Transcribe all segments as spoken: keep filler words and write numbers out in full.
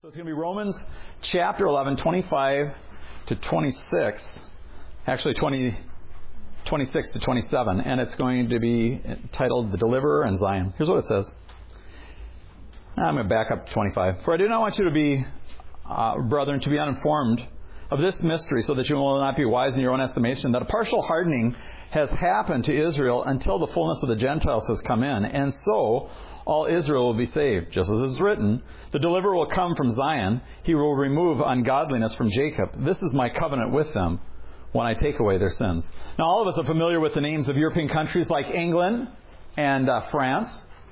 So it's going to be Romans chapter eleven, twenty-five to twenty-six. Actually, twenty, twenty-six to twenty-seven. And it's going to be titled The Deliverer and Zion. Here's what it says. I'm going to back up to twenty-five. For I do not want you to be, uh, brethren, to be uninformed of this mystery, so that you will not be wise in your own estimation, that a partial hardening has happened to Israel until the fullness of the Gentiles has come in. And so all Israel will be saved. Just as it is written, the deliverer will come from Zion. He will remove ungodliness from Jacob. This is my covenant with them when I take away their sins. Now, all of us are familiar with the names of European countries like England and uh, France,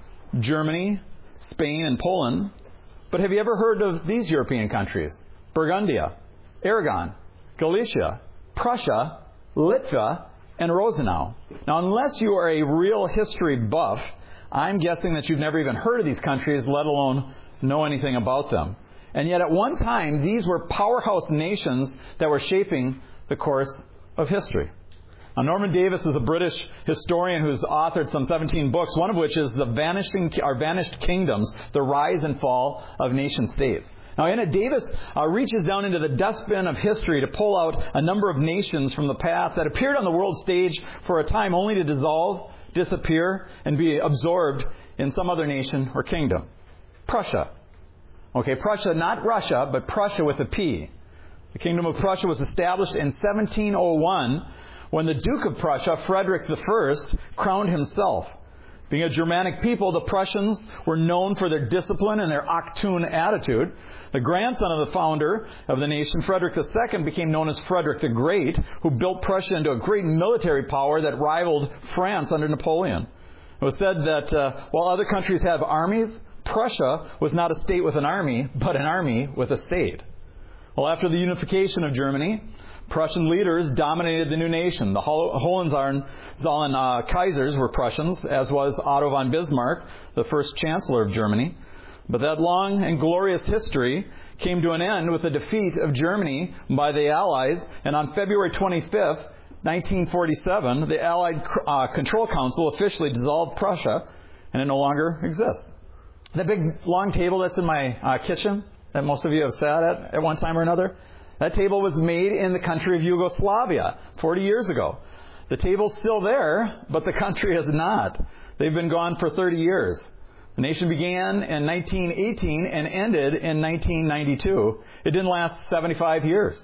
Germany, Spain, and Poland. But have you ever heard of these European countries? Burgundia, Aragon, Galicia, Prussia, Litva, and Rosenau. Now, unless you are a real history buff, I'm guessing that you've never even heard of these countries, let alone know anything about them. And yet at one time, these were powerhouse nations that were shaping the course of history. Now, Norman Davis is a British historian who's authored some seventeen books, one of which is The Vanishing, or Vanished Kingdoms, The Rise and Fall of Nation States. Now, in it, Davis uh, reaches down into the dustbin of history to pull out a number of nations from the past that appeared on the world stage for a time only to dissolve, disappear, and be absorbed in some other nation or kingdom. Prussia. Okay, Prussia, not Russia, but Prussia with a P. The Kingdom of Prussia was established in seventeen oh one when the Duke of Prussia, Frederick the First, crowned himself. Being a Germanic people, the Prussians were known for their discipline and their Achtung attitude. The grandson of the founder of the nation, Frederick the Second, became known as Frederick the Great, who built Prussia into a great military power that rivaled France under Napoleon. It was said that uh, while other countries have armies, Prussia was not a state with an army, but an army with a state. Well, after the unification of Germany, Prussian leaders dominated the new nation. The Hohenzollern uh, Kaisers were Prussians, as was Otto von Bismarck, the first chancellor of Germany. But that long and glorious history came to an end with the defeat of Germany by the Allies. And on February twenty-fifth, nineteen forty-seven, the Allied uh, Control Council officially dissolved Prussia, and it no longer exists. That big long table that's in my uh, kitchen that most of you have sat at at one time or another, that table was made in the country of Yugoslavia forty years ago. The table's still there, but the country has not. They've been gone for thirty years. The nation began in nineteen eighteen and ended in nineteen ninety-two. It didn't last seventy-five years.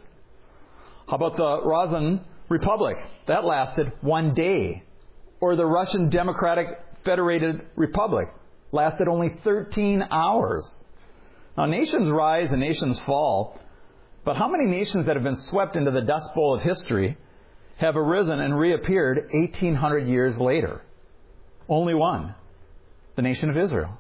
How about the Razan Republic? That lasted one day. Or the Russian Democratic Federated Republic lasted only thirteen hours. Now, nations rise and nations fall. But how many nations that have been swept into the dust bowl of history have arisen and reappeared eighteen hundred years later? Only one. The nation of Israel.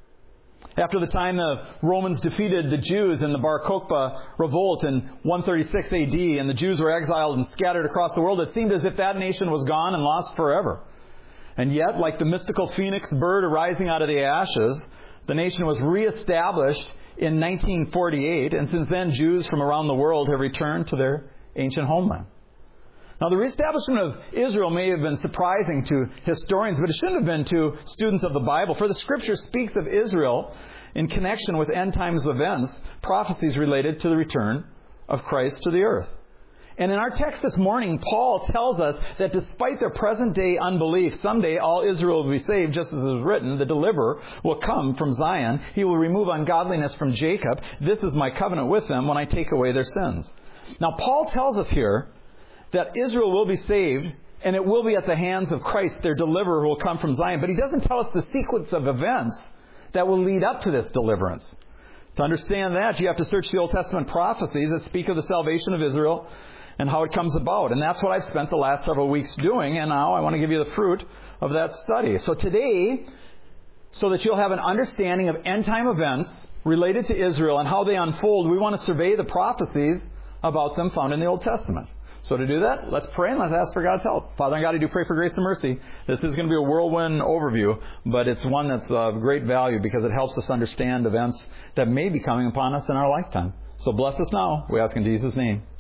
After the time the Romans defeated the Jews in the Bar Kokhba revolt in one thirty-six A D and the Jews were exiled and scattered across the world, it seemed as if that nation was gone and lost forever. And yet, like the mystical phoenix bird arising out of the ashes, the nation was reestablished in nineteen forty-eight, and since then Jews from around the world have returned to their ancient homeland. Now, the reestablishment of Israel may have been surprising to historians, but it shouldn't have been to students of the Bible, for the Scripture speaks of Israel in connection with end times events, prophecies related to the return of Christ to the earth. And in our text this morning, Paul tells us that despite their present-day unbelief, someday all Israel will be saved, just as it is written, the deliverer will come from Zion. He will remove ungodliness from Jacob. This is my covenant with them when I take away their sins. Now, Paul tells us here that Israel will be saved, and it will be at the hands of Christ, their deliverer, who will come from Zion. But he doesn't tell us the sequence of events that will lead up to this deliverance. To understand that, you have to search the Old Testament prophecies that speak of the salvation of Israel and how it comes about. And that's what I've spent the last several weeks doing, and now I want to give you the fruit of that study. So today, so that you'll have an understanding of end-time events related to Israel and how they unfold, we want to survey the prophecies about them found in the Old Testament. So to do that, let's pray and let's ask for God's help. Father and God, I do pray for grace and mercy. This is going to be a whirlwind overview, but it's one that's of great value because it helps us understand events that may be coming upon us in our lifetime. So bless us now, we ask in Jesus' name.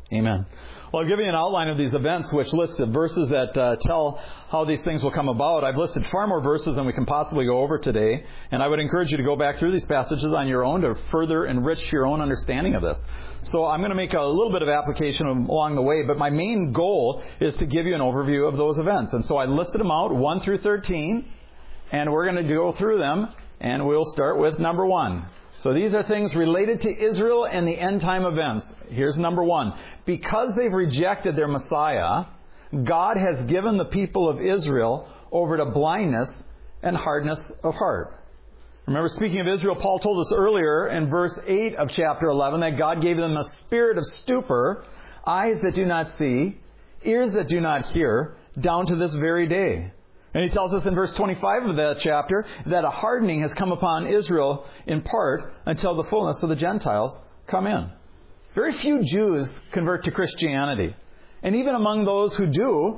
Amen. Well, I've given you an outline of these events which list the verses that uh, tell how these things will come about. I've listed far more verses than we can possibly go over today, and I would encourage you to go back through these passages on your own to further enrich your own understanding of this. So I'm going to make a little bit of application along the way, but my main goal is to give you an overview of those events. And so I listed them out, one through thirteen, and we're going to go through them, and we'll start with number one. So these are things related to Israel and the end-time events. Here's number one. Because they've rejected their Messiah, God has given the people of Israel over to blindness and hardness of heart. Remember, speaking of Israel, Paul told us earlier in verse eight of chapter eleven that God gave them a spirit of stupor, eyes that do not see, ears that do not hear, down to this very day. And he tells us in verse twenty-five of that chapter that a hardening has come upon Israel in part until the fullness of the Gentiles come in. Very few Jews convert to Christianity. And even among those who do,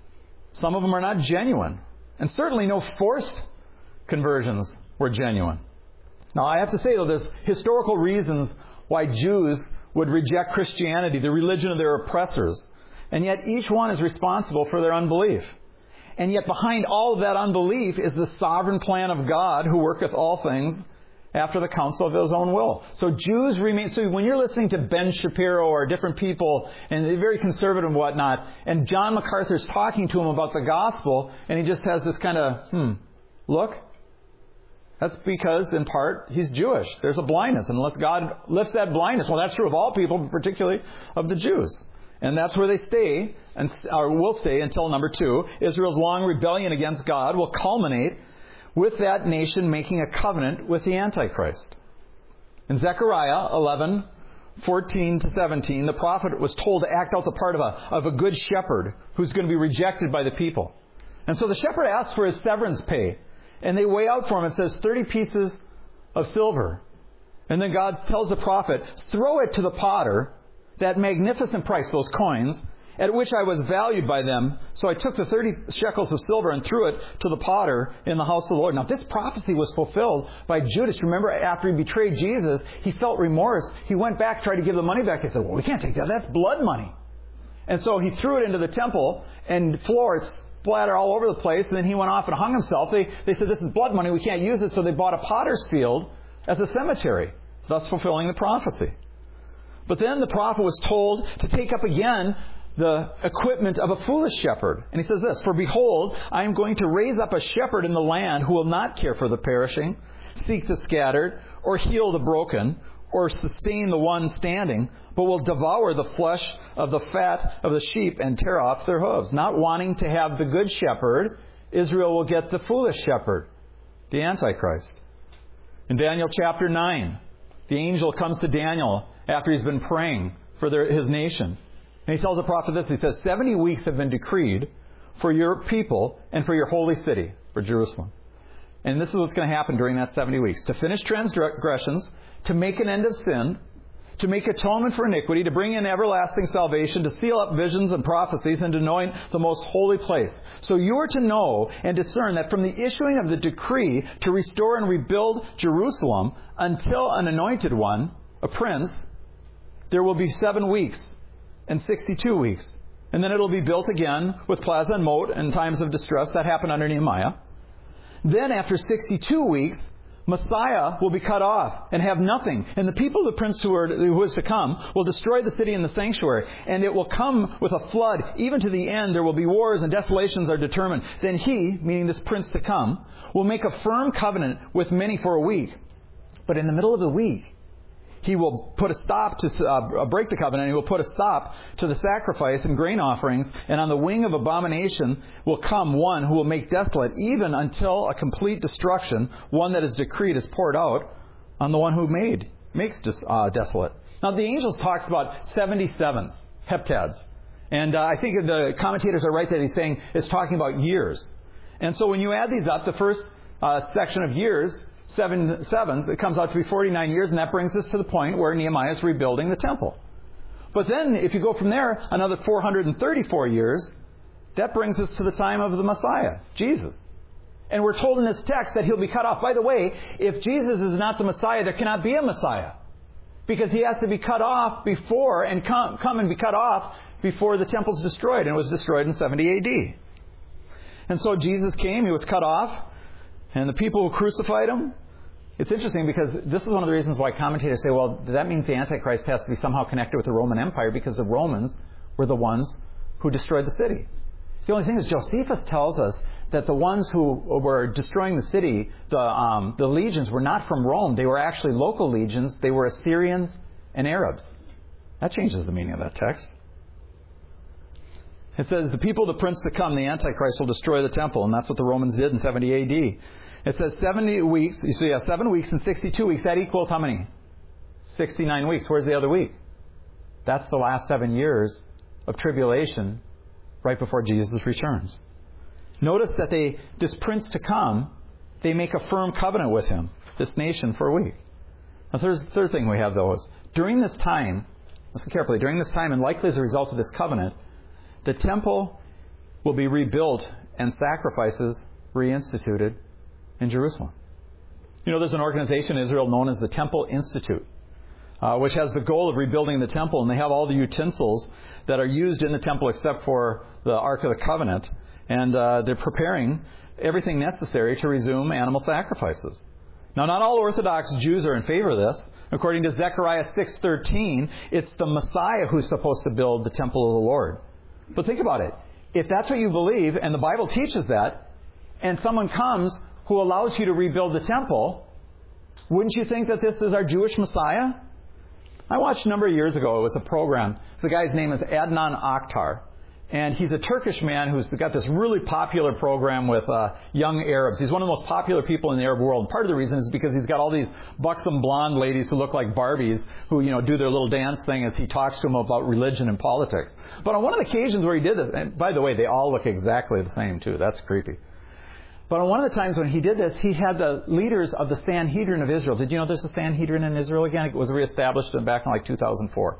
some of them are not genuine. And certainly no forced conversions were genuine. Now, I have to say, though, there's historical reasons why Jews would reject Christianity, the religion of their oppressors. And yet each one is responsible for their unbelief. And yet behind all of that unbelief is the sovereign plan of God who worketh all things after the counsel of His own will. So Jews remain... So when you're listening to Ben Shapiro or different people, and they're very conservative and whatnot, and John MacArthur's talking to him about the gospel, and he just has this kind of, hmm, look, that's because, in part, he's Jewish. There's a blindness. Unless God lifts that blindness, well, that's true of all people, but particularly of the Jews. And that's where they stay, and or will stay until number two. Israel's long rebellion against God will culminate with that nation making a covenant with the Antichrist. In Zechariah eleven, fourteen to seventeen, the prophet was told to act out the part of a, of a good shepherd who's going to be rejected by the people. And so the shepherd asks for his severance pay. And they weigh out for him and says thirty pieces of silver. And then God tells the prophet, throw it to the potter, that magnificent price, those coins, at which I was valued by them. So I took the thirty shekels of silver and threw it to the potter in the house of the Lord. Now, this prophecy was fulfilled by Judas. Remember, after he betrayed Jesus, he felt remorse. He went back, tried to give the money back. He said, well, we can't take that. That's blood money. And so he threw it into the temple, and floor splattered all over the place. And then he went off and hung himself. They, they said, this is blood money. We can't use it. So they bought a potter's field as a cemetery, thus fulfilling the prophecy. But then the prophet was told to take up again the equipment of a foolish shepherd. And he says this, for behold, I am going to raise up a shepherd in the land who will not care for the perishing, seek the scattered, or heal the broken, or sustain the one standing, but will devour the flesh of the fat of the sheep and tear off their hooves. Not wanting to have the good shepherd, Israel will get the foolish shepherd, the Antichrist. In Daniel chapter nine, the angel comes to Daniel after he's been praying for their, his nation. And he tells the prophet this. He says, seventy weeks have been decreed for your people and for your holy city, for Jerusalem. And this is what's going to happen during that seventy weeks. To finish transgressions, to make an end of sin, to make atonement for iniquity, to bring in everlasting salvation, to seal up visions and prophecies, and to anoint the most holy place. So you are to know and discern that from the issuing of the decree to restore and rebuild Jerusalem until an anointed one, a prince, there will be seven weeks and sixty-two weeks. And then it'll be built again with plaza and moat in times of distress. That happened under Nehemiah. Then after sixty-two weeks, Messiah will be cut off and have nothing. And the people of the prince who, are, who is to come will destroy the city and the sanctuary. And it will come with a flood. Even to the end, there will be wars and desolations are determined. Then he, meaning this prince to come, will make a firm covenant with many for a week. But in the middle of the week, he will put a stop to uh, break the covenant. He will put a stop to the sacrifice and grain offerings. And on the wing of abomination will come one who will make desolate, even until a complete destruction, one that is decreed is poured out on the one who made makes dis, uh, desolate. Now the angels talks about seventy-sevens, heptads, and uh, I think the commentators are right that he's saying it's talking about years. And so when you add these up, the first uh, section of years, Seven sevens, it comes out to be forty-nine years, and that brings us to the point where Nehemiah is rebuilding the temple. But then, if you go from there, another four hundred thirty-four years, that brings us to the time of the Messiah, Jesus. And we're told in this text that he'll be cut off. By the way, if Jesus is not the Messiah, there cannot be a Messiah. because he has to be cut off before and come, come and be cut off before the temple's destroyed. And it was destroyed in seventy A D. And so Jesus came, he was cut off, and the people who crucified him. It's interesting because this is one of the reasons why commentators say, well, that means the Antichrist has to be somehow connected with the Roman Empire, because the Romans were the ones who destroyed the city. The only thing is, Josephus tells us that the ones who were destroying the city, the, um, the legions, were not from Rome. They were actually local legions. They were Assyrians and Arabs. That changes the meaning of that text. It says, the people of the prince to come, the Antichrist, will destroy the temple. And that's what the Romans did in seventy A D. It says seventy weeks. So you have seven weeks and sixty-two weeks. That equals how many? sixty-nine weeks. Where's the other week? That's the last seven years of tribulation right before Jesus returns. Notice that they, this prince to come, they make a firm covenant with him, this nation, for a week. The third, third thing we have, though, is during this time, listen carefully, during this time, and likely as a result of this covenant, the temple will be rebuilt and sacrifices reinstituted in Jerusalem. You know, there's an organization in Israel known as the Temple Institute, uh, which has the goal of rebuilding the temple, and they have all the utensils that are used in the temple except for the Ark of the Covenant, and uh, they're preparing everything necessary to resume animal sacrifices. Now, not all Orthodox Jews are in favor of this. According to Zechariah six thirteen, it's the Messiah who's supposed to build the temple of the Lord. But think about it. If that's what you believe, and the Bible teaches that, and someone comes who allows you to rebuild the temple, wouldn't you think that this is our Jewish Messiah? I watched a number of years ago, it was a program. The guy's name is Adnan Akhtar. And he's a Turkish man who's got this really popular program with uh, young Arabs. He's one of the most popular people in the Arab world. And part of the reason is because he's got all these buxom blonde ladies who look like Barbies who, you know, do their little dance thing as he talks to them about religion and politics. But on one of the occasions where he did this, and by the way, they all look exactly the same too. That's creepy. But on one of the times when he did this, he had the leaders of the Sanhedrin of Israel. Did you know there's a Sanhedrin in Israel again? It was reestablished back in like two thousand four.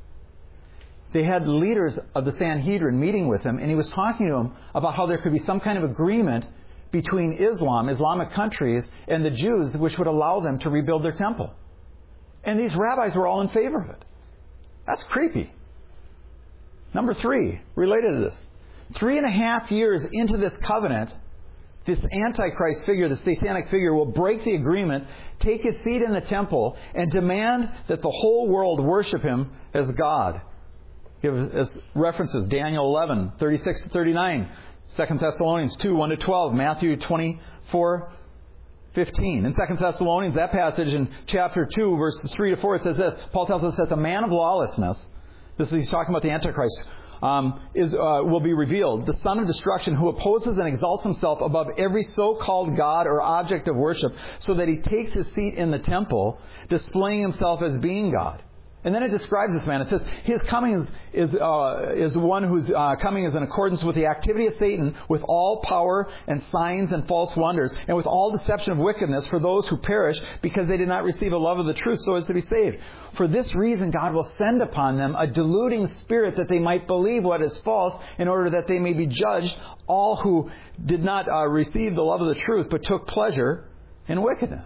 They had leaders of the Sanhedrin meeting with him, and he was talking to them about how there could be some kind of agreement between Islam, Islamic countries, and the Jews, which would allow them to rebuild their temple. And these rabbis were all in favor of it. That's creepy. Number three, related to this. Three and a half years into this covenant, this Antichrist figure, the satanic figure, will break the agreement, take his seat in the temple, and demand that the whole world worship him as God. Give as references, Daniel eleven, thirty-six to thirty-nine, Second Thessalonians two, one to twelve, Matthew twenty-four, fifteen. In Second Thessalonians, that passage in chapter two, verses three to four, it says this. Paul tells us that the man of lawlessness, this is, he's talking about the Antichrist, um, is uh, will be revealed, the son of destruction, who opposes and exalts himself above every so-called God or object of worship, so that he takes his seat in the temple, displaying himself as being God. And then it describes this man. It says, his coming is is, uh, is one whose uh, coming is in accordance with the activity of Satan, with all power and signs and false wonders, and with all deception of wickedness for those who perish, because they did not receive a love of the truth so as to be saved. For this reason, God will send upon them a deluding spirit, that they might believe what is false, in order that they may be judged, all who did not uh, receive the love of the truth, but took pleasure in wickedness.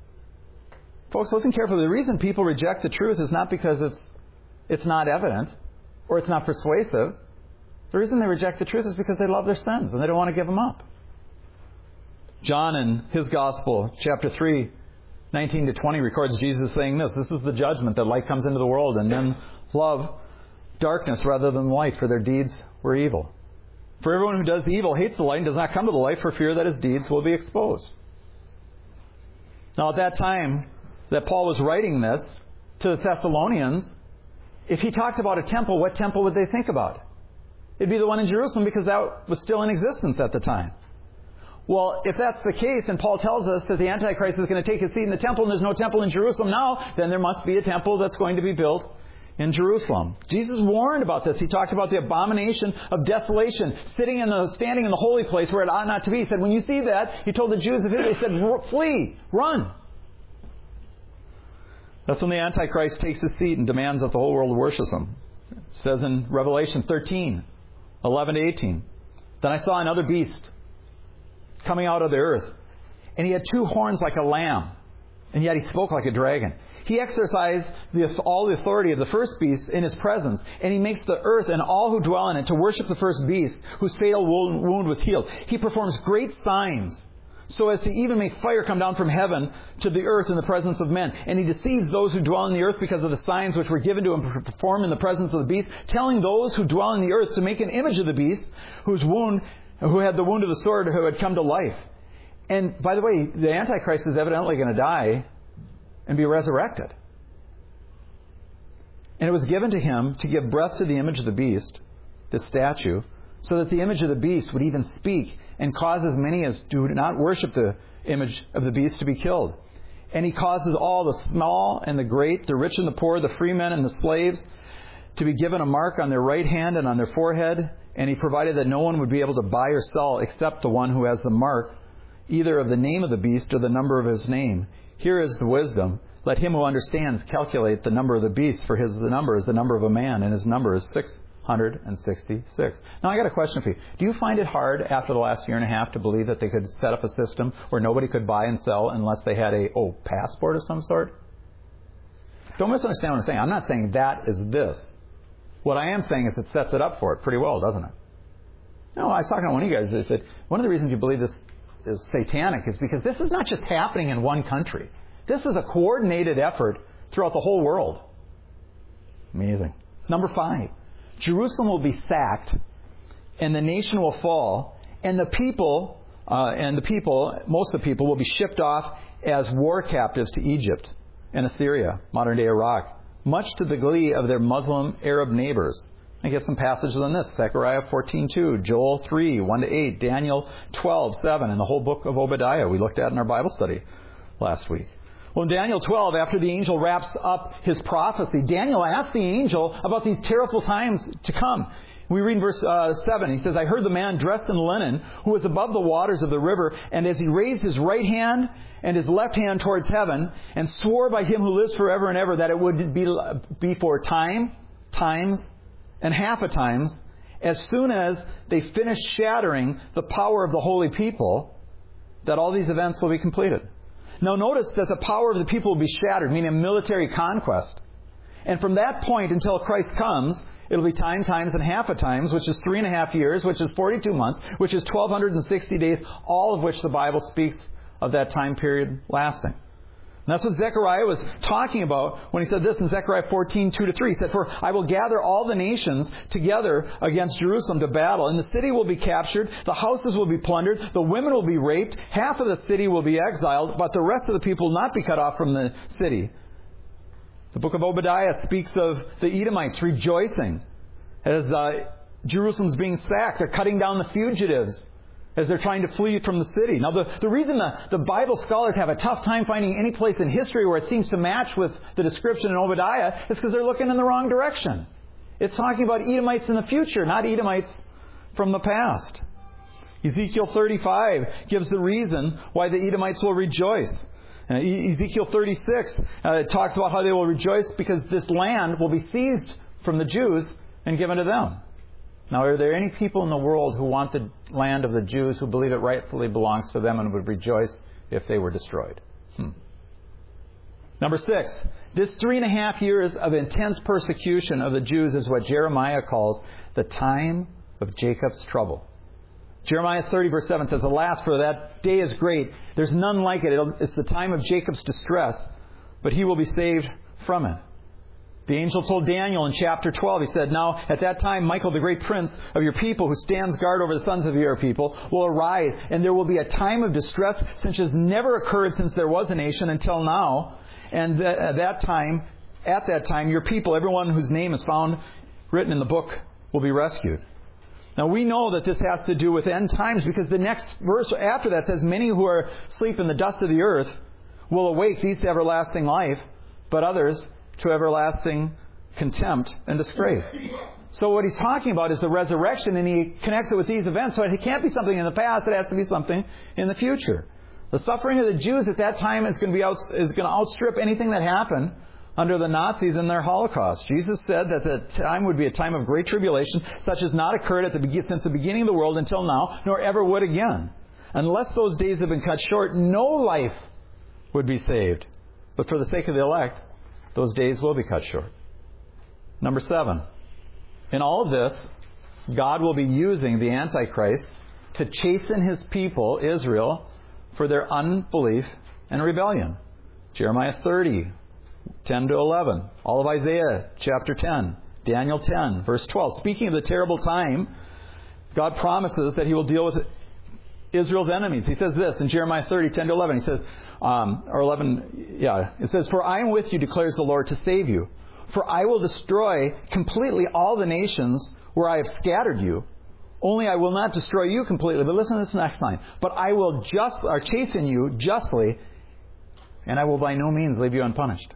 Folks, listen carefully. The reason people reject the truth is not because it's it's not evident or it's not persuasive. The reason they reject the truth is because they love their sins and they don't want to give them up. John in his Gospel, chapter three, nineteen to twenty, records Jesus saying this. This is the judgment, that light comes into the world, and men love darkness rather than light, for their deeds were evil. For everyone who does evil hates the light and does not come to the light, for fear that his deeds will be exposed. Now at that time that Paul was writing this to the Thessalonians, if he talked about a temple, what temple would they think about? It'd be the one in Jerusalem, because that was still in existence at the time. Well, if that's the case, and Paul tells us that the Antichrist is going to take his seat in the temple, and there's no temple in Jerusalem now, then there must be a temple that's going to be built in Jerusalem. Jesus warned about this. He talked about the abomination of desolation, sitting in the, standing in the holy place where it ought not to be. He said, when you see that, he told the Jews of Israel, he said, flee, run. That's when the Antichrist takes his seat and demands that the whole world worships him. It says in Revelation thirteen, eleven to eighteen, then I saw another beast coming out of the earth, and he had two horns like a lamb, and yet he spoke like a dragon. He exercised the, all the authority of the first beast in his presence, and he makes the earth and all who dwell in it to worship the first beast, whose fatal wound was healed. He performs great signs, so as to even make fire come down from heaven to the earth in the presence of men. And he deceives those who dwell in the earth because of the signs which were given to him to perform in the presence of the beast, telling those who dwell in the earth to make an image of the beast, whose wound, who had the wound of the sword, who had come to life. And by the way, the Antichrist is evidently going to die and be resurrected. And it was given to him to give breath to the image of the beast, this statue, so that the image of the beast would even speak and cause as many as do not worship the image of the beast to be killed. And he causes all, the small and the great, the rich and the poor, the free men and the slaves, to be given a mark on their right hand and on their forehead. And he provided that no one would be able to buy or sell except the one who has the mark, either of the name of the beast or the number of his name. Here is the wisdom. Let him who understands calculate the number of the beast, for his the number is the number of a man, and his number is six hundred sixty-six. Now, I got a question for you. Do you find it hard after the last year and a half to believe that they could set up a system where nobody could buy and sell unless they had a, oh, passport of some sort? Don't misunderstand what I'm saying. I'm not saying that is this. What I am saying is it sets it up for it pretty well, doesn't it? No, I was talking to one of you guys. They said, one of the reasons you believe this is satanic is because this is not just happening in one country. This is a coordinated effort throughout the whole world. Amazing. Number five, Jerusalem will be sacked, and the nation will fall, and the people, uh, and the people, most of the people, will be shipped off as war captives to Egypt and Assyria, modern-day Iraq, much to the glee of their Muslim Arab neighbors. I get some passages on this. Zechariah fourteen two, Joel three, one to eight, Daniel twelve seven, and the whole book of Obadiah we looked at in our Bible study last week. Well, in Daniel twelve, after the angel wraps up his prophecy, Daniel asks the angel about these terrible times to come. We read in verse uh, seven, he says, I heard the man dressed in linen, who was above the waters of the river, and as he raised his right hand and his left hand towards heaven, and swore by him who lives forever and ever that it would be, be for time, times, and half a times, as soon as they finish shattering the power of the holy people, that all these events will be completed. Now notice that the power of the people will be shattered, meaning a military conquest. And from that point until Christ comes, it'll be time, times, and half a times, which is three and a half years, which is forty-two months, which is twelve sixty days, all of which the Bible speaks of that time period lasting. And that's what Zechariah was talking about when he said this in Zechariah fourteen two to three. He said, For I will gather all the nations together against Jerusalem to battle, and the city will be captured, the houses will be plundered, the women will be raped, half of the city will be exiled, but the rest of the people will not be cut off from the city. The book of Obadiah speaks of the Edomites rejoicing as uh, Jerusalem's being sacked. They're cutting down the fugitives as they're trying to flee from the city. Now, the, the reason the, the Bible scholars have a tough time finding any place in history where it seems to match with the description in Obadiah is because they're looking in the wrong direction. It's talking about Edomites in the future, not Edomites from the past. Ezekiel thirty-five gives the reason why the Edomites will rejoice. Uh, Ezekiel thirty-six uh, talks about how they will rejoice because this land will be seized from the Jews and given to them. Now, are there any people in the world who want the land of the Jews who believe it rightfully belongs to them and would rejoice if they were destroyed? Hmm. Number six, this three and a half years of intense persecution of the Jews is what Jeremiah calls the time of Jacob's trouble. Jeremiah thirty verse seven says, Alas, for that day is great. There's none like it. It'll, it's the time of Jacob's distress, but he will be saved from it. The angel told Daniel in chapter twelve, he said, Now at that time Michael, the great prince of your people, who stands guard over the sons of your people, will arise, and there will be a time of distress such as never occurred since there was a nation until now. And th- at that time, at that time, your people, everyone whose name is found written in the book, will be rescued. Now we know that this has to do with end times because the next verse after that says, Many who are asleep in the dust of the earth will awake, these to everlasting life, but others to everlasting contempt and disgrace. So what he's talking about is the resurrection, and he connects it with these events. So it can't be something in the past, it has to be something in the future. The suffering of the Jews at that time is going to be out, is going to outstrip anything that happened under the Nazis in their Holocaust. Jesus said that the time would be a time of great tribulation, such as not occurred at the since the beginning of the world until now, nor ever would again. Unless those days have been cut short, no life would be saved. But for the sake of the elect, those days will be cut short. Number seven. In all of this, God will be using the Antichrist to chasten His people, Israel, for their unbelief and rebellion. Jeremiah thirty, ten to eleven. All of Isaiah chapter ten. Daniel ten, verse twelve. Speaking of the terrible time, God promises that He will deal with Israel's enemies. He says this in Jeremiah thirty, ten to eleven. He says, um, or eleven, yeah. It says, "For I am with you, declares the Lord, to save you. For I will destroy completely all the nations where I have scattered you. Only I will not destroy you completely." But listen to this next line. "But I will just, or chasten you justly, and I will by no means leave you unpunished."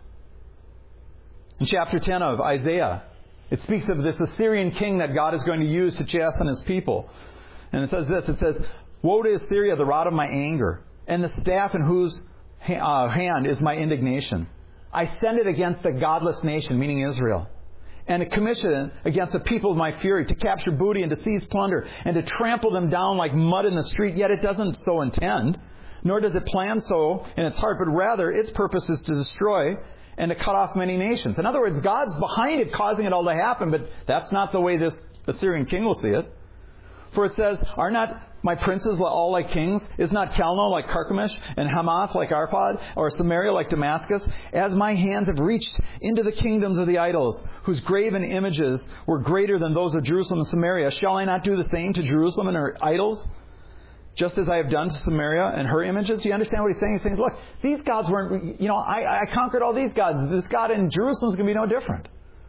In chapter ten of Isaiah, it speaks of this Assyrian king that God is going to use to chasten His people. And it says this, it says, "Woe to Assyria, the rod of my anger, and the staff in whose uh, hand is my indignation. I send it against a godless nation," meaning Israel, "and a commission against the people of my fury, to capture booty and to seize plunder, and to trample them down like mud in the street. Yet it doesn't so intend, nor does it plan so in its heart, but rather its purpose is to destroy and to cut off many nations." In other words, God's behind it, causing it all to happen, but that's not the way this Assyrian king will see it. For it says, "Are not my princes all like kings? Is not Calno like Carchemish, and Hamath like Arpad, or Samaria like Damascus? As my hands have reached into the kingdoms of the idols, whose graven images were greater than those of Jerusalem and Samaria, shall I not do the same to Jerusalem and her idols, just as I have done to Samaria and her images?" Do you understand what he's saying? He's saying, look, these gods weren't, you know, I, I conquered all these gods. This God in Jerusalem is going to be no different.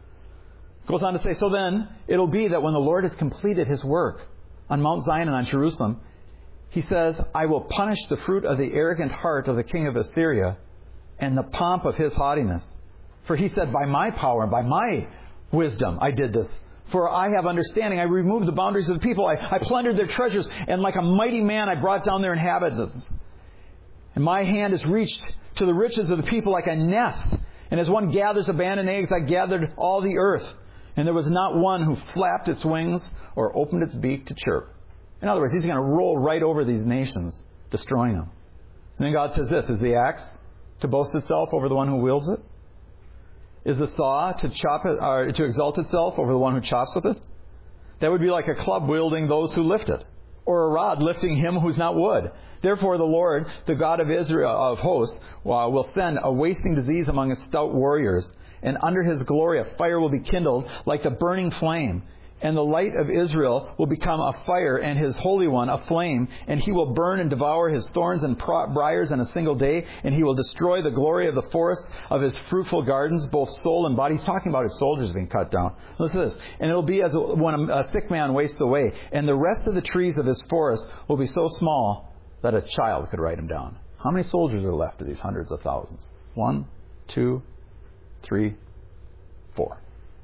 Goes on to say, "So then, it'll be that when the Lord has completed His work on Mount Zion and on Jerusalem, He says, I will punish the fruit of the arrogant heart of the king of Assyria and the pomp of his haughtiness. For He said, by my power and by my wisdom I did this. For I have understanding. I removed the boundaries of the people. I, I plundered their treasures. And like a mighty man, I brought down their inhabitants. And my hand has reached to the riches of the people like a nest. And as one gathers abandoned eggs, I gathered all the earth. And there was not one who flapped its wings or opened its beak to chirp." In other words, He's going to roll right over these nations, destroying them. And then God says this, "Is the axe to boast itself over the one who wields it? Is the saw to chop it, or to exalt itself over the one who chops with it? That would be like a club wielding those who lift it, or a rod lifting him who's not wood. Therefore the Lord, the God of Israel of hosts, uh, will send a wasting disease among His stout warriors, and under His glory a fire will be kindled like the burning flame. And the light of Israel will become a fire, and His Holy One a flame. And He will burn and devour His thorns and briars in a single day. And He will destroy the glory of the forest of His fruitful gardens, both soul and body." He's talking about His soldiers being cut down. Listen to this. "And it will be as when a sick man wastes away. And the rest of the trees of His forest will be so small that a child could write them down." How many soldiers are left of these hundreds of thousands? One, two, three, four.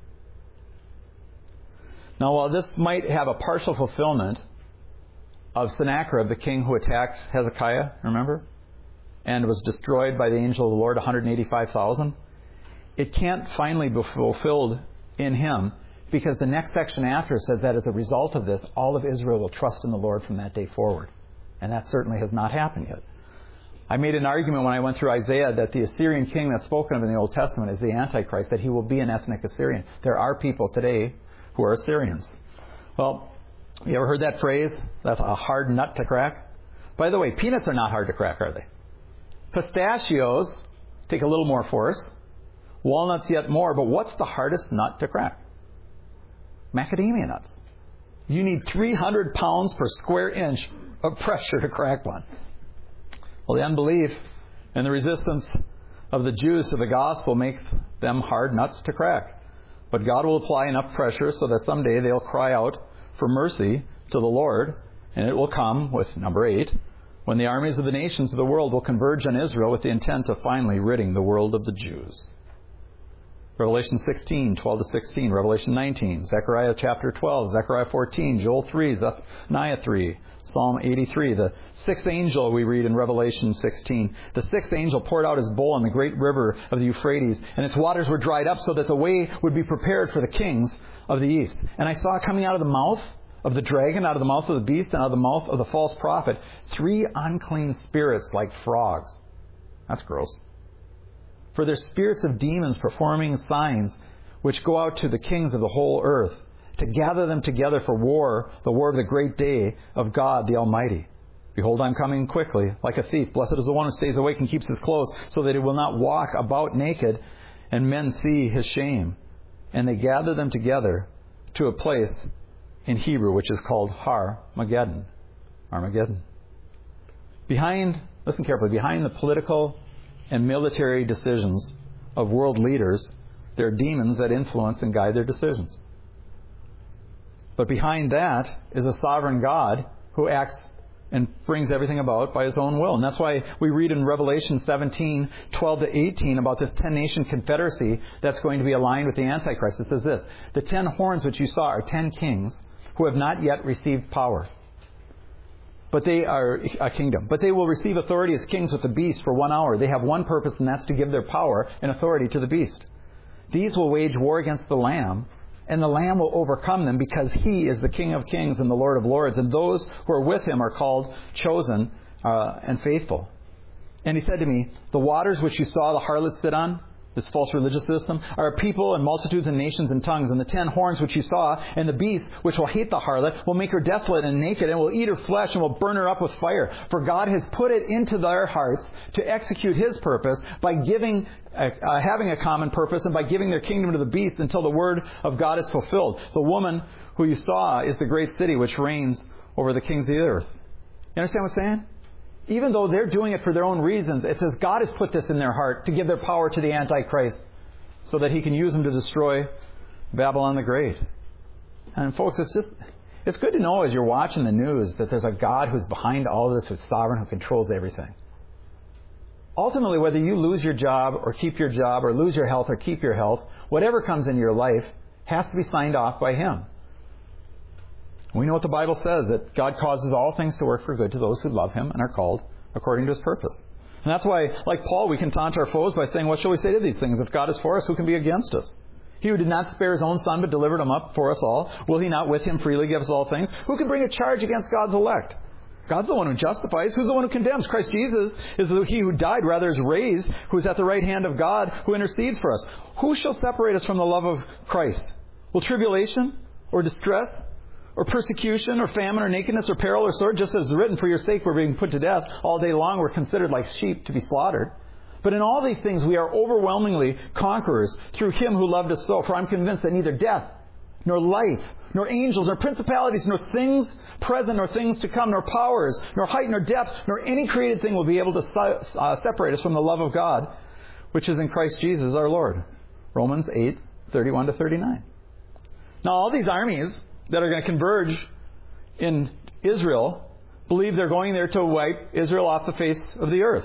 Now, while this might have a partial fulfillment of Sennacherib, the king who attacked Hezekiah, remember? And was destroyed by the angel of the Lord, one hundred eighty-five thousand. It can't finally be fulfilled in him, because the next section after says that as a result of this, all of Israel will trust in the Lord from that day forward. And that certainly has not happened yet. I made an argument when I went through Isaiah that the Assyrian king that's spoken of in the Old Testament is the Antichrist, that he will be an ethnic Assyrian. There are people today who are Assyrians. Well, you ever heard that phrase? That's a hard nut to crack. By the way, peanuts are not hard to crack, are they? Pistachios take a little more force. Walnuts yet more. But what's the hardest nut to crack? Macadamia nuts. You need three hundred pounds per square inch of pressure to crack one. Well, the unbelief and the resistance of the Jews to the gospel make them hard nuts to crack. But God will apply enough pressure so that someday they'll cry out for mercy to the Lord, and it will come with number eight, when the armies of the nations of the world will converge on Israel with the intent of finally ridding the world of the Jews. Revelation sixteen, twelve to sixteen, Revelation nineteen, Zechariah chapter twelve, Zechariah fourteen, Joel three, Zephaniah three, Psalm eighty-three. The sixth angel we read in Revelation sixteen. The sixth angel poured out his bowl on the great river of the Euphrates, and its waters were dried up so that the way would be prepared for the kings of the east. And I saw coming out of the mouth of the dragon, out of the mouth of the beast, and out of the mouth of the false prophet, three unclean spirits like frogs. That's gross. for their spirits of demons performing signs, which go out to the kings of the whole earth, to gather them together for war, the war of the great day of God the Almighty. Behold, I am coming quickly, like a thief. Blessed is the one who stays awake and keeps his clothes, so that he will not walk about naked, and men see his shame. And they gather them together to a place in Hebrew which is called Har-Mageddon. Armageddon. Behind, listen carefully, behind the political and military decisions of world leaders, there are demons that influence and guide their decisions. But behind that is a sovereign God who acts and brings everything about by his own will. And that's why we read in Revelation seventeen, twelve to eighteen about this ten-nation confederacy that's going to be aligned with the Antichrist. It says this: the ten horns which you saw are ten kings who have not yet received power. But they are a kingdom. But they will receive authority as kings with the beast for one hour. They have one purpose, and that's to give their power and authority to the beast. These will wage war against the Lamb, and the Lamb will overcome them, because he is the King of kings and the Lord of lords. And those who are with him are called chosen uh, and faithful. And he said to me, the waters which you saw the harlot sit on, this false religious system, are a people and multitudes and nations and tongues. And the ten horns which you saw, and the beast which will hate the harlot, will make her desolate and naked, and will eat her flesh, and will burn her up with fire. For God has put it into their hearts to execute his purpose by giving, uh, uh, having a common purpose, and by giving their kingdom to the beast until the word of God is fulfilled. The woman who you saw is the great city which reigns over the kings of the earth. You understand what I'm saying? Even though they're doing it for their own reasons, it says God has put this in their heart to give their power to the Antichrist so that he can use them to destroy Babylon the Great. And folks, it's just, it's good to know as you're watching the news that there's a God who's behind all of this, who's sovereign, who controls everything. Ultimately, whether you lose your job or keep your job, or lose your health or keep your health, whatever comes in your life has to be signed off by him. We know what the Bible says, that God causes all things to work for good to those who love him and are called according to his purpose. And that's why, like Paul, we can taunt our foes by saying, what shall we say to these things? If God is for us, who can be against us? He who did not spare his own son, but delivered him up for us all, will he not with him freely give us all things? Who can bring a charge against God's elect? God's the one who justifies. Who's the one who condemns? Christ Jesus is he who died, rather is raised, who is at the right hand of God, who intercedes for us. Who shall separate us from the love of Christ? Will tribulation or distress or persecution, or famine, or nakedness, or peril, or sword, just as is written, for your sake we're being put to death. All day long we're considered like sheep to be slaughtered. But in all these things we are overwhelmingly conquerors through him who loved us so. For I'm convinced that neither death, nor life, nor angels, nor principalities, nor things present, nor things to come, nor powers, nor height, nor depth, nor any created thing will be able to uh, separate us from the love of God, which is in Christ Jesus our Lord. Romans eight, thirty-one to thirty-nine. Now all these armies that are going to converge in Israel believe they're going there to wipe Israel off the face of the earth.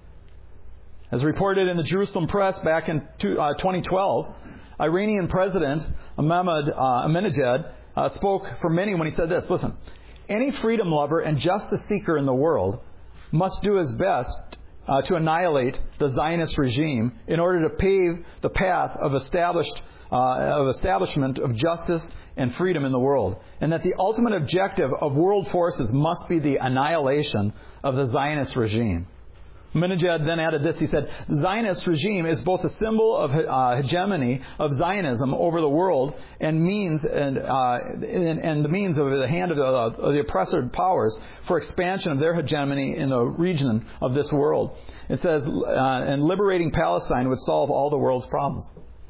As reported in the Jerusalem Press back in twenty twelve, Iranian President Ahmad uh, Ahmadinejad uh, spoke for many when he said this: listen, any freedom lover and justice seeker in the world must do his best uh, to annihilate the Zionist regime in order to pave the path of established uh, of establishment of justice and freedom in the world, and that the ultimate objective of world forces must be the annihilation of the Zionist regime. Ahmadinejad then added this. He said, the Zionist regime is both a symbol of uh, hegemony of Zionism over the world and means and, uh, and, and the means of the hand of the, of the oppressor powers for expansion of their hegemony in the region of this world. It says, uh, and liberating Palestine would solve all the world's problems.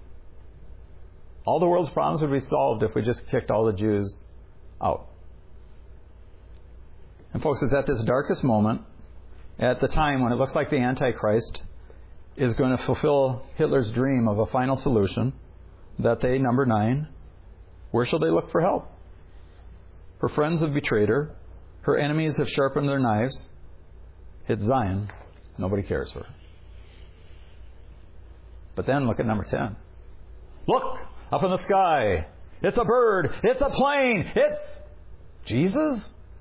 All the world's problems would be solved if we just kicked all the Jews out. And folks, it's at this darkest moment, at the time when it looks like the Antichrist is going to fulfill Hitler's dream of a final solution, that they, number nine, where shall they look for help? Her friends have betrayed her. Her enemies have sharpened their knives. Hit Zion. Nobody cares for her. But then look at number ten. Look! Up in the sky. It's a bird. It's a plane. It's Jesus.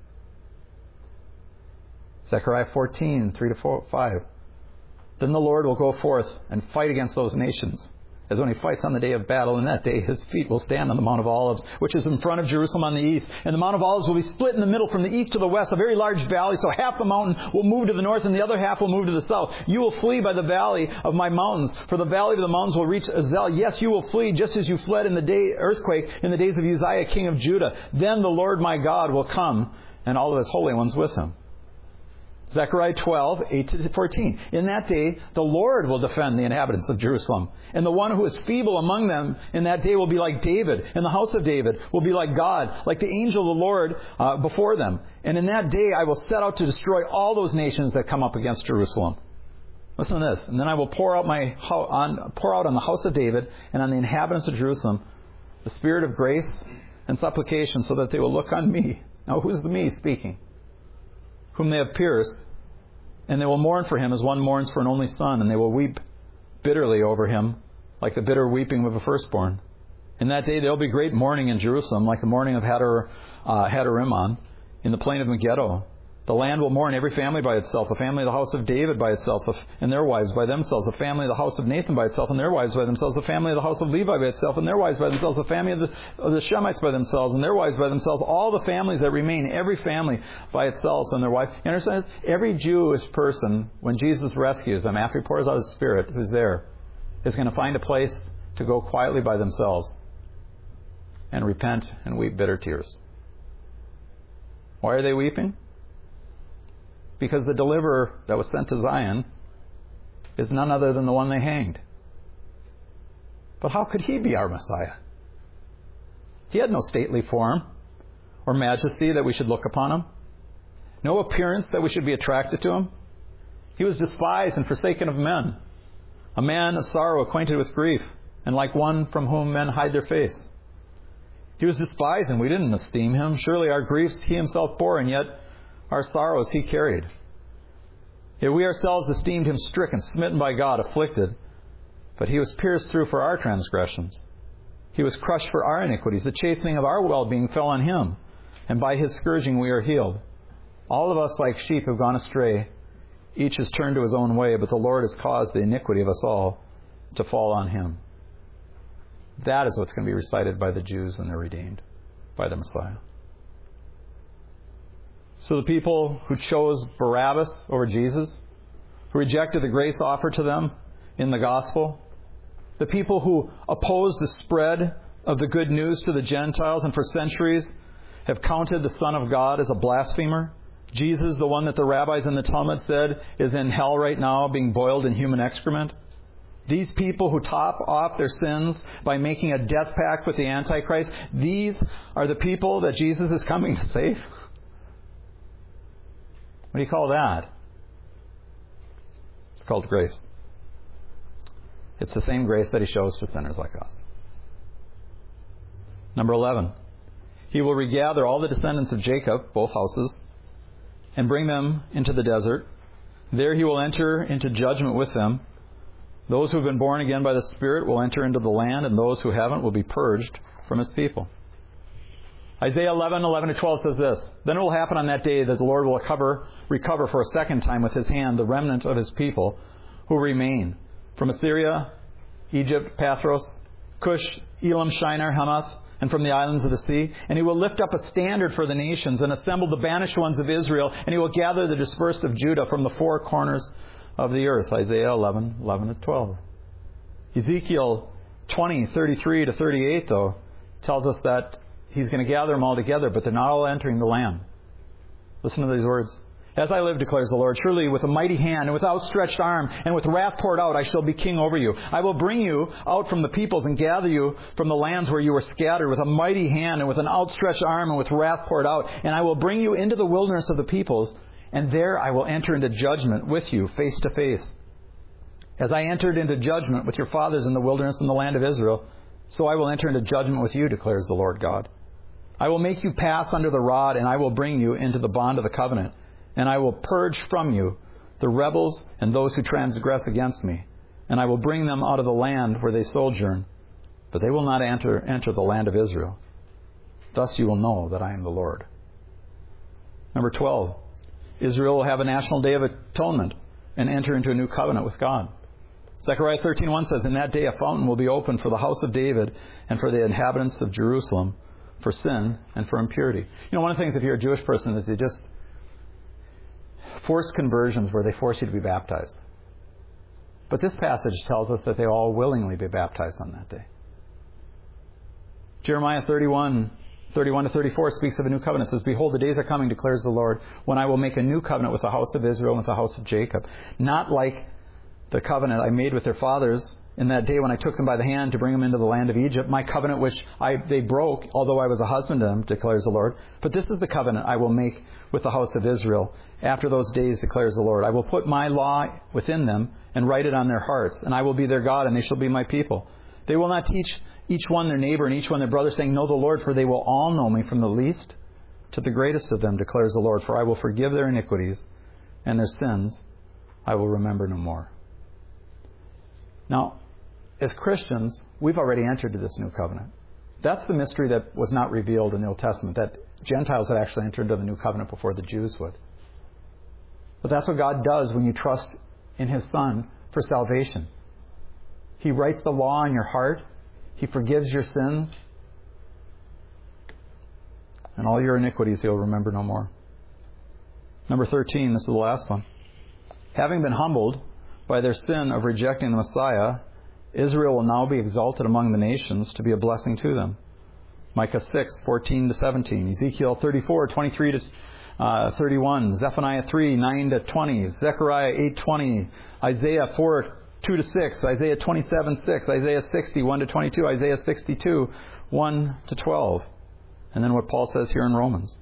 Zechariah fourteen, three to five. Then the Lord will go forth and fight against those nations as when he fights on the day of battle. In that day his feet will stand on the Mount of Olives, which is in front of Jerusalem on the east. And the Mount of Olives will be split in the middle from the east to the west, a very large valley. So half the mountain will move to the north and the other half will move to the south. You will flee by the valley of my mountains, for the valley of the mountains will reach Azel. Yes, you will flee just as you fled in the day earthquake in the days of Uzziah, king of Judah. Then the Lord my God will come, and all of his holy ones with him. Zechariah twelve, eight to fourteen. In that day, the Lord will defend the inhabitants of Jerusalem. And the one who is feeble among them in that day will be like David. And the house of David will be like God, like the angel of the Lord uh, before them. And in that day, I will set out to destroy all those nations that come up against Jerusalem. Listen to this. And then I will pour out my on pour out on the house of David and on the inhabitants of Jerusalem the spirit of grace and supplication, so that they will look on me. Now, who's the me speaking? Whom they have pierced, and they will mourn for him as one mourns for an only son, and they will weep bitterly over him, like the bitter weeping of a firstborn. In that day there will be great mourning in Jerusalem, like the mourning of Hadar, uh, Hadarimmon in the plain of Megiddo. The land will mourn, every family by itself, the family of the house of David by itself, and their wives by themselves, the family of the house of Nathan by itself, and their wives by themselves, the family of the house of Levi by itself, and their wives by themselves, the family of the, of the Shemites by themselves, and their wives by themselves, all the families that remain, every family by itself and their wife. You understand this? Every Jewish person, when Jesus rescues them, after he pours out his Spirit, who's there, is going to find a place to go quietly by themselves and repent and weep bitter tears. Why are they weeping? Because the deliverer that was sent to Zion is none other than the one they hanged. But how could he be our Messiah? He had no stately form or majesty that we should look upon him. No appearance that we should be attracted to him. He was despised and forsaken of men. A man of sorrow, acquainted with grief, and like one from whom men hide their face. He was despised and we didn't esteem him. Surely our griefs he himself bore, and yet our sorrows he carried. Yet we ourselves esteemed him stricken, smitten by God, afflicted. But he was pierced through for our transgressions. He was crushed for our iniquities. The chastening of our well-being fell on him, and by his scourging we are healed. All of us like sheep have gone astray. Each has turned to his own way, but the Lord has caused the iniquity of us all to fall on him. That is what's going to be recited by the Jews when they're redeemed by the Messiah. So the people who chose Barabbas over Jesus, who rejected the grace offered to them in the gospel, the people who opposed the spread of the good news to the Gentiles and for centuries have counted the Son of God as a blasphemer, Jesus, the one that the rabbis in the Talmud said is in hell right now being boiled in human excrement, these people who top off their sins by making a death pact with the Antichrist, these are the people that Jesus is coming to save? What do you call that? It's called grace. It's the same grace that he shows to sinners like us. Number eleven. He will regather all the descendants of Jacob, both houses, and bring them into the desert. There he will enter into judgment with them. Those who have been born again by the Spirit will enter into the land, and those who haven't will be purged from his people. Isaiah eleven, eleven to twelve says this: Then it will happen on that day that the Lord will recover, recover for a second time with his hand the remnant of his people who remain from Assyria, Egypt, Pathros, Cush, Elam, Shinar, Hamath, and from the islands of the sea. And he will lift up a standard for the nations and assemble the banished ones of Israel, and he will gather the dispersed of Judah from the four corners of the earth. Isaiah eleven, eleven to twelve. Ezekiel twenty, thirty-three to thirty-eight, though, tells us that he's going to gather them all together, but they're not all entering the land. Listen to these words. As I live, declares the Lord, surely with a mighty hand and with outstretched arm and with wrath poured out, I shall be king over you. I will bring you out from the peoples and gather you from the lands where you were scattered with a mighty hand and with an outstretched arm and with wrath poured out. And I will bring you into the wilderness of the peoples, and there I will enter into judgment with you face to face. As I entered into judgment with your fathers in the wilderness in the land of Israel, so I will enter into judgment with you, declares the Lord God. I will make you pass under the rod, and I will bring you into the bond of the covenant. And I will purge from you the rebels and those who transgress against me. And I will bring them out of the land where they sojourn, but they will not enter, enter the land of Israel. Thus you will know that I am the Lord. Number twelve. Israel will have a national day of atonement and enter into a new covenant with God. Zechariah thirteen one says, "In that day a fountain will be opened for the house of David and for the inhabitants of Jerusalem, for sin and for impurity." You know, one of the things if you're a Jewish person is they just force conversions where they force you to be baptized. But this passage tells us that they all willingly be baptized on that day. Jeremiah thirty-one, thirty-one to thirty-four speaks of a new covenant. It says, "Behold, the days are coming, declares the Lord, when I will make a new covenant with the house of Israel and with the house of Jacob. Not like the covenant I made with their fathers in that day when I took them by the hand to bring them into the land of Egypt, my covenant which I, they broke, although I was a husband to them, declares the Lord. But this is the covenant I will make with the house of Israel after those days, declares the Lord. I will put my law within them and write it on their hearts, and I will be their God, and they shall be my people. They will not teach each one their neighbor and each one their brother, saying, Know the Lord, for they will all know me, from the least to the greatest of them, declares the Lord. For I will forgive their iniquities, and their sins I will remember no more." Now, as Christians, we've already entered into this new covenant. That's the mystery that was not revealed in the Old Testament, that Gentiles had actually entered into the new covenant before the Jews would. But that's what God does when you trust in His Son for salvation. He writes the law in your heart. He forgives your sins. And all your iniquities He'll remember no more. Number thirteen, this is the last one. Having been humbled by their sin of rejecting the Messiah, Israel will now be exalted among the nations to be a blessing to them. Micah six, fourteen to seventeen. Ezekiel thirty-four, twenty-three to thirty-one. Zephaniah three, nine to twenty. Zechariah eight, twenty. Isaiah four, two to six. Isaiah twenty-seven, six. Isaiah sixty, one to twenty-two. Isaiah sixty-two, one to twelve. And then what Paul says here in Romans.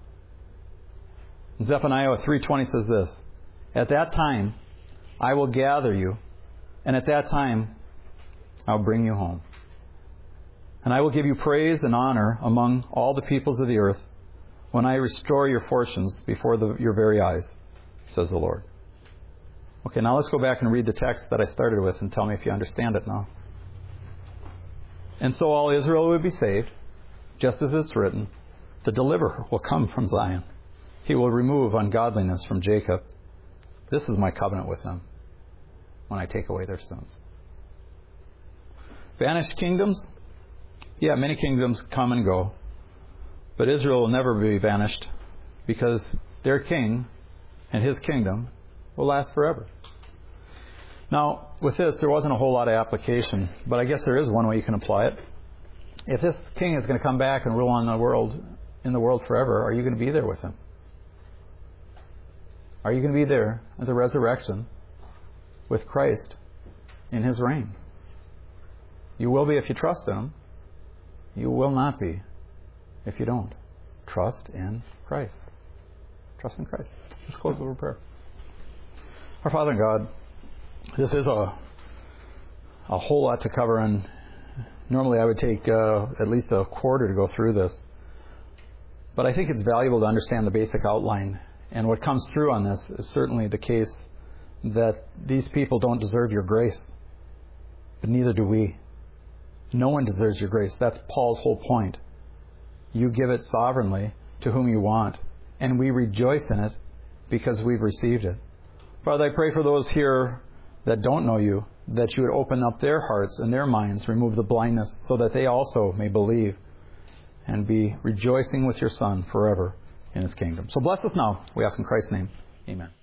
Zephaniah three twenty says this, "At that time I will gather you, and at that time I'll bring you home. And I will give you praise and honor among all the peoples of the earth when I restore your fortunes before the, your very eyes, says the Lord." Okay, now let's go back and read the text that I started with and tell me if you understand it now. "And so all Israel will be saved, just as it's written, the deliverer will come from Zion. He will remove ungodliness from Jacob. This is my covenant with them when I take away their sins." Vanished kingdoms? Yeah, many kingdoms come and go. But Israel will never be vanished because their king and his kingdom will last forever. Now, with this, there wasn't a whole lot of application, but I guess there is one way you can apply it. If this king is going to come back and rule on the world, in the world forever, are you going to be there with him? Are you going to be there at the resurrection with Christ in His reign? You will be if you trust in Him. You will not be if you don't. Trust in Christ. Trust in Christ. Let's close with a prayer. Our Father in God, this is a a whole lot to cover, and normally I would take uh, at least a quarter to go through this. But I think it's valuable to understand the basic outline. And what comes through on this is certainly the case that these people don't deserve your grace, but neither do we. No one deserves your grace. That's Paul's whole point. You give it sovereignly to whom you want, and we rejoice in it because we've received it. Father, I pray for those here that don't know you, that you would open up their hearts and their minds, remove the blindness, so that they also may believe and be rejoicing with your Son forever in His kingdom. So bless us now, we ask in Christ's name. Amen.